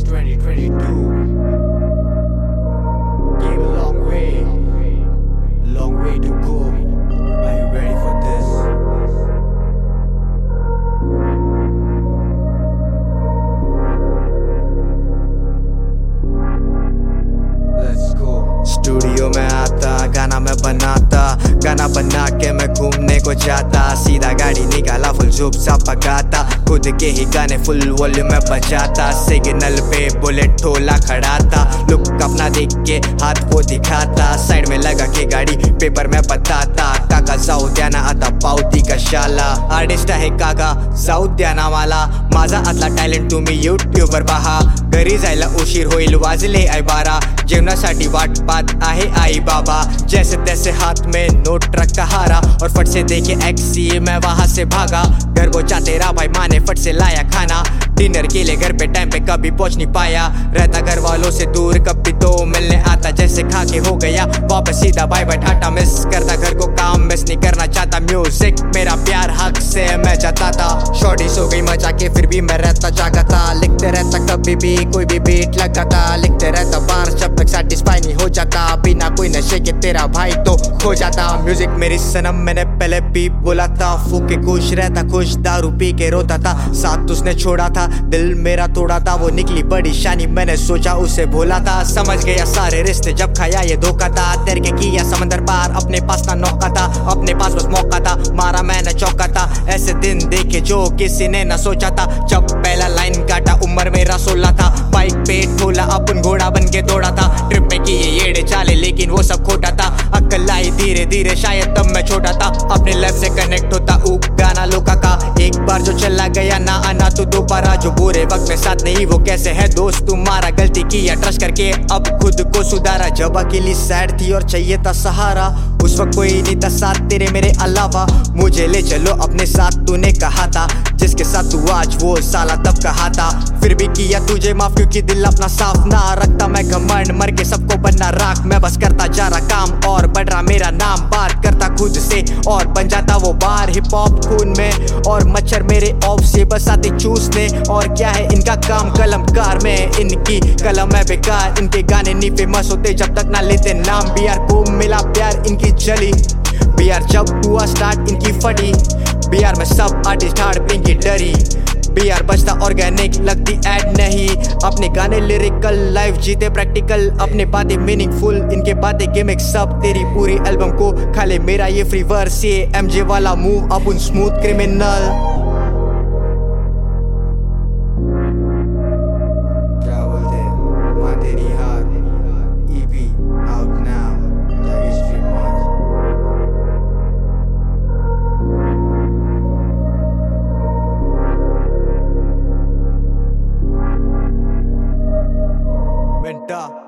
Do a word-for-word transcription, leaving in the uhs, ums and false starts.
twenty twenty-two came a long way, long way to go. Are you ready for this? Let's go. Studio में आता, गाना मैं बनाता, गाना बना के मैं घूमने को जाता, सीधा गाड़ी निकाला फुल जुप सा पकाता, खुद के ही गाने फुल वॉल्यूम में बजाता, सिग्नल पे बुलेट ठोला खड़ा था, लुक अपना देख के हाथ को दिखाता, साइड में लगा के गाड़ी पेपर में बताता, काका जाऊद्याना आता पावती कशाला, आर्टिस्ट आहे काका जाऊद्याना वाला, माझा आतला टॅलेंट तुम्ही यूट्यूबवर पहा, घरी जायला उशीर होईल वाजले आई बारा, जेवणासाठी वाट पाहत आहे आई बाबा, जैसे तैसे हाथ में नोट रखा हारा, और फट से देखे एक्सी मैं वहां से भागा, घर पहुंचा तेरा भाई माँ ने फट से लाया खाना, डिनर के लिए घर पे टाइम पे कभी पहुंच नहीं पाया, रहता घर वालों से दूर कभी तो मिलने आता, जैसे खा के हो गया वापस सीधा बाय बाय टाटा, मिस करता घर को काम मिस नहीं करना चाहता, म्यूजिक मेरा प्यार हक से मैं जताता, शॉर्टी सो गई मजा के फिर भी मैं रहता जागता, लिखते रहता कभी भी कोई भी बीट लगाता, लिखते रहता बार जब तक सेटिस्फाई नहीं हो जाता, बिना कोई नशे के तेरा भाई तो खो जाता, म्यूजिक मेरी सनम मैंने पहले भी बोला था, फूक के खुश रहता खुश दारू पी के रोता था, साथ उसने छोड़ा था दिल मेरा तोड़ा था, वो निकली बड़ी शानी मैंने सोचा उसे भोला था, समझ गया सारे रिश्ते जब खाया ये धोखा था, तेरे के किया समंदर पार अपने पास ना नौका था, अपने पास बस मौका था, मारा मैंने चौका था, ऐसे दिन देखे जो किसी ने न सोचा था, जब पहला लाइन काटा उम्र मेरा सोलह था, बाइक पे ठोला अपन घोड़ा बन के दौड़ा था, ट्रिप में किए येड़े चाले लेकिन वो सब खोटा था, अक्ल आई धीरे धीरे शायद तब मैं छोटा था, अपने लाइफ से कनेक्ट होता ऊ गाना लोका का, एक बार जो चला गया ना आना तो दोबारा, जो बुरे वक्त में साथ नहीं वो कैसे है दोस्त तुम्हारा, गलती किया ट्रस्ट करके अब खुद को सुधारा, जब अकेली सैड थी और चाहिए था सहारा, उस वक्त कोई नहीं था साथ तेरे मेरे अलावा, मुझे ले चलो अपने साथ तूने कहा था, जिसके साथ तू आज वो साला तब कहा था, फिर भी किया तुझे माफ क्योंकि दिल अपना साफ ना रखता, मैं घमंड मर के सबको बनना राख, मैं बस करता जा रहा काम और बढ़ रहा मेरा नाम, बात करता खुद से और बन जाता वो बार, हिप हॉप खून में और मच्छर मेरे ऑफ से बस आते चूसने, और क्या है इनका काम कलमकार में, इनकी कलम है बेकार, इनके गाने नहीं फेमस होते जब तक ना लेते नाम, बिहार को मिला प्यार इनकी जली, बिहार जब हुआ स्टार्ट इनकी फटी, बिहार में सब आर्टिस्ट हार्ड इनकी डरी, बिहार बजता ऑर्गेनिक लगती एड नहीं, अपने गाने लिरिकल लाइव जीते प्रैक्टिकल, अपने बातें मीनिंगफुल इनके बातें गिमिक, सब तेरी पूरी एल्बम को खा ले मेरा ये फ्री वर्स, ये एमजे वाला मूव अपन स्मूथ क्रिमिनल, Venta